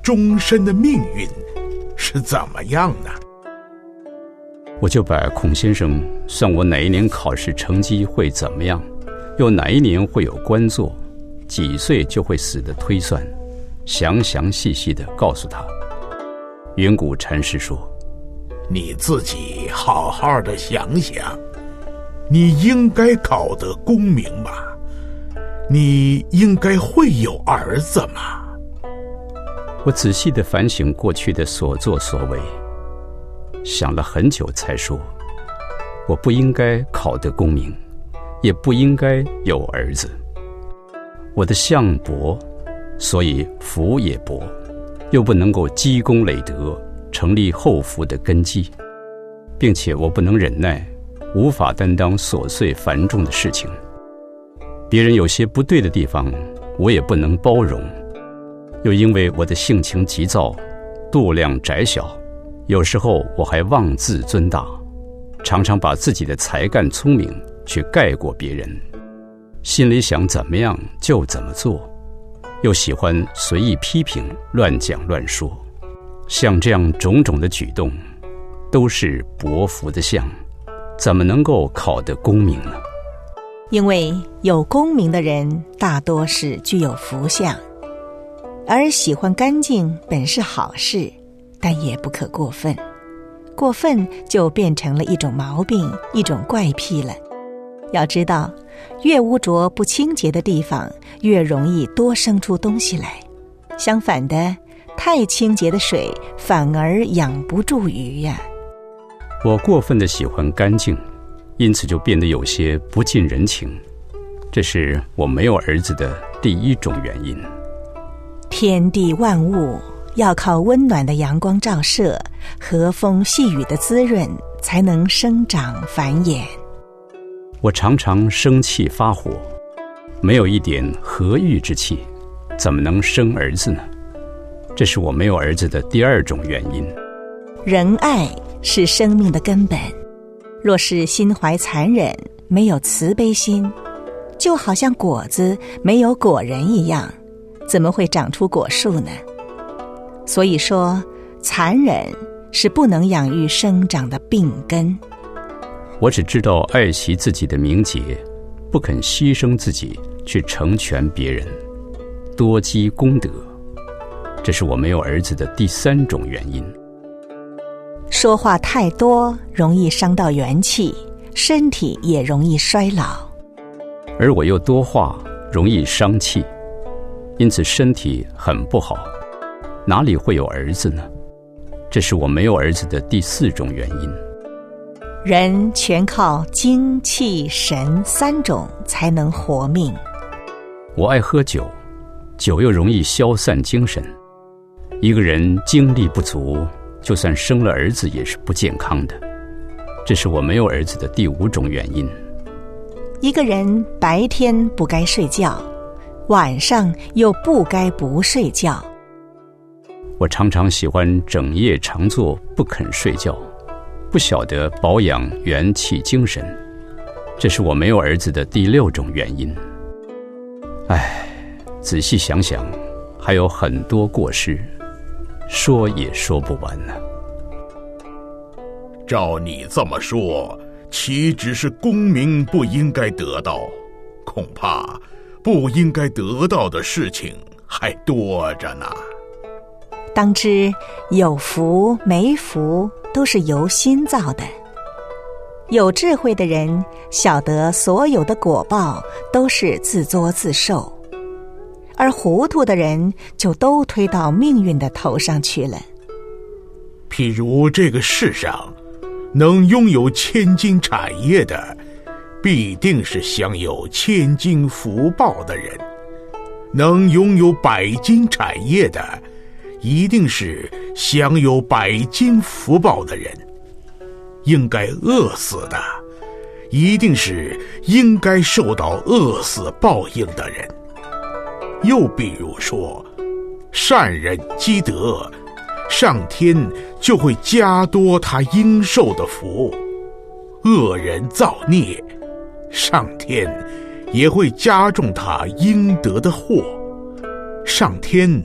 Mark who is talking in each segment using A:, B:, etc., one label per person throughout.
A: 终身的命运是怎么样呢？
B: 我就把孔先生算我哪一年考试成绩会怎么样，又哪一年会有官做，几岁就会死的推算，详详细细地告诉他。云谷禅师说，
A: 你自己好好的想想，你应该考得功名吗？你应该会有儿子吗？
B: 我仔细地反省过去的所作所为，想了很久才说，我不应该考得功名，也不应该有儿子。我的相薄，所以福也薄，又不能够积功累德，成立后福的根基，并且我不能忍耐，无法担当琐碎繁重的事情。别人有些不对的地方，我也不能包容。又因为我的性情急躁，度量窄小，有时候我还妄自尊大，常常把自己的才干聪明去盖过别人，心里想怎么样就怎么做，又喜欢随意批评，乱讲乱说。像这样种种的举动，都是薄福的相，怎么能够考得功名呢？
C: 因为有功名的人大多是具有福相，而喜欢干净本是好事，但也不可过分，过分就变成了一种毛病，一种怪癖了。要知道，越污浊不清洁的地方，越容易多生出东西来。相反的，太清洁的水反而养不住鱼呀。
B: 我过分的喜欢干净，因此就变得有些不近人情，这是我没有儿子的第一种原因。
C: 天地万物要靠温暖的阳光照射，和风细雨的滋润，才能生长繁衍。
B: 我常常生气发火，没有一点和育之气，怎么能生儿子呢？这是我没有儿子的第二种原因。
C: 仁爱是生命的根本，若是心怀残忍，没有慈悲心，就好像果子没有果仁一样，怎么会长出果树呢？所以说，残忍是不能养育生长的病根。
B: 我只知道爱惜自己的名节，不肯牺牲自己去成全别人，多积功德，这是我没有儿子的第三种原因。
C: 说话太多容易伤到元气，身体也容易衰老。
B: 而我又多话，容易伤气，因此身体很不好，哪里会有儿子呢？这是我没有儿子的第四种原因。
C: 人全靠精气神三种才能活命。
B: 我爱喝酒，酒又容易消散精神。一个人精力不足，就算生了儿子也是不健康的，这是我没有儿子的第五种原因。
C: 一个人白天不该睡觉，晚上又不该不睡觉。
B: 我常常喜欢整夜长坐不肯睡觉，不晓得保养元气精神，这是我没有儿子的第六种原因。仔细想想，还有很多过失，说也说不完呢。
A: 照你这么说，岂止是功名不应该得到，恐怕不应该得到的事情还多着呢。
C: 当知有福没福都是由心造的。有智慧的人晓得所有的果报都是自作自受，而糊涂的人就都推到命运的头上去了。
A: 譬如这个世上能拥有千金产业的，必定是享有千金福报的人；能拥有百金产业的，一定是享有百金福报的人；应该饿死的，一定是应该受到饿死报应的人。又比如说，善人积德，上天就会加多他应受的福；恶人造孽，上天也会加重他应得的祸。上天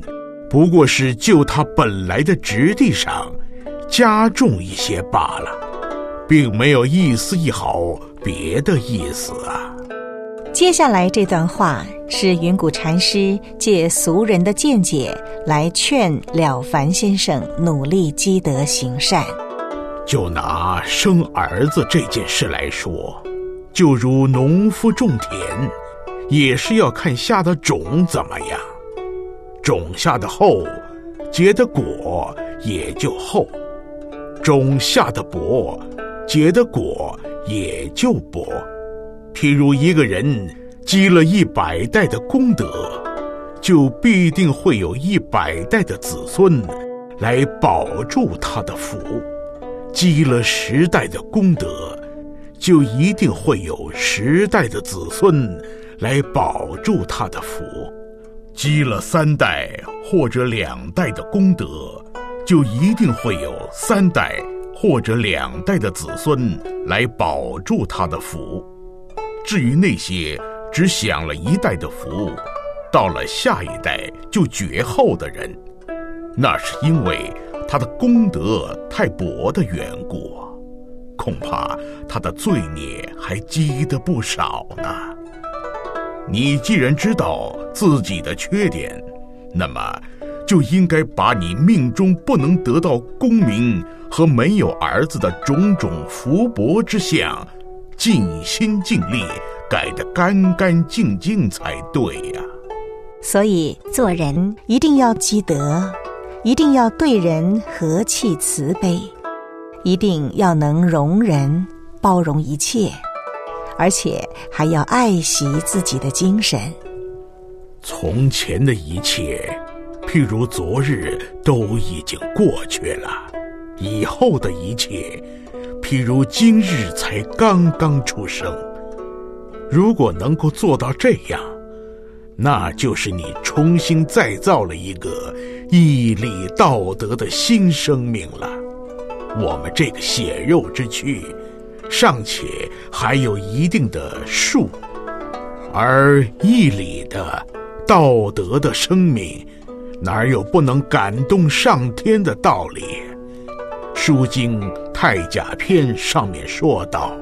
A: 不过是就它本来的质地上加重一些罢了，并没有一丝一毫别的意思啊。
C: 接下来这段话是云谷禅师借俗人的见解来劝了凡先生努力积德行善。
A: 就拿生儿子这件事来说，就如农夫种田，也是要看下的种怎么样，种下的厚，结的果也就厚；种下的薄，结的果也就薄。譬如一个人积了100代的功德，就必定会有100代的子孙来保住他的福；积了10代的功德，就一定会有10代的子孙来保住他的福；积了3代或者2代的功德，就一定会有3代或者2代的子孙来保住他的福。至于那些只享了1代的福，到了下一代就绝后的人，那是因为他的功德太薄的缘故，恐怕他的罪孽还积得不少呢。你既然知道自己的缺点，那么就应该把你命中不能得到功名和没有儿子的种种福薄之相，尽心尽力改得干干净净才对呀。
C: 所以做人一定要积德，一定要对人和气慈悲，一定要能容人，包容一切，而且还要爱惜自己的精神。
A: 从前的一切，譬如昨日，都已经过去了；以后的一切，譬如今日才刚刚出生。如果能够做到这样，那就是你重新再造了一个义理道德的新生命了。我们这个血肉之躯尚且还有一定的数，而义理的道德的生命哪有不能感动上天的道理？书经太甲篇上面说道，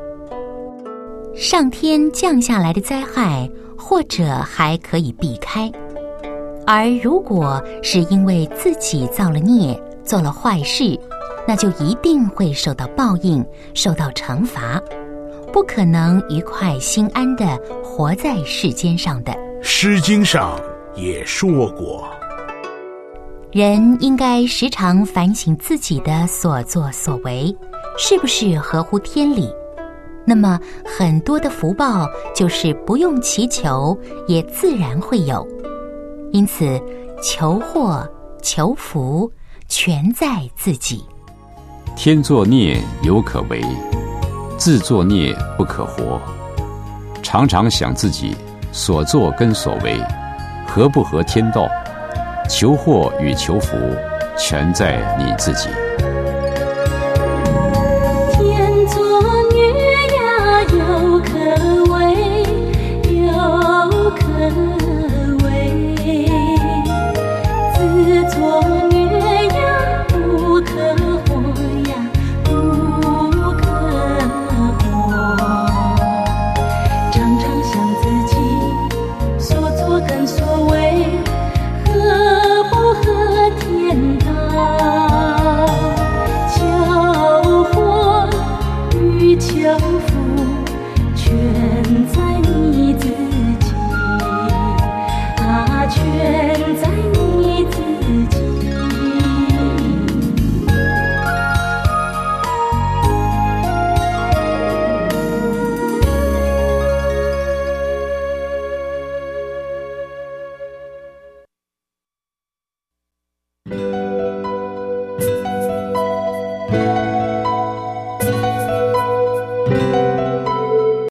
D: 上天降下来的灾害或者还可以避开，而如果是因为自己造了孽，做了坏事，那就一定会受到报应，受到惩罚，不可能愉快心安地活在世间上的。
A: 诗经上也说过，
D: 人应该时常反省自己的所作所为是不是合乎天理，那么很多的福报就是不用祈求也自然会有。因此求祸求福全在自己。
B: 天作孽犹可为，自作孽不可活。常常想自己所作跟所为合不合天道，求祸与求福全在你自己。